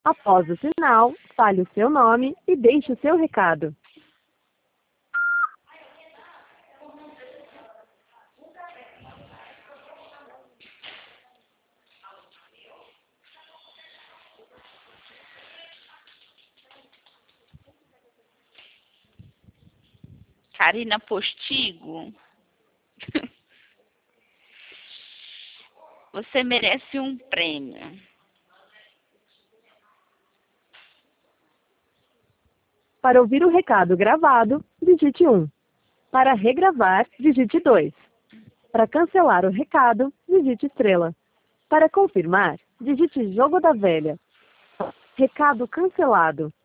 Após o sinal, fale o seu nome e deixe o seu recado. Karina Postigo, você merece um prêmio. Para ouvir o recado gravado, digite 1. Para regravar, digite 2. Para cancelar o recado, digite estrela. Para confirmar, digite jogo da velha. Recado cancelado.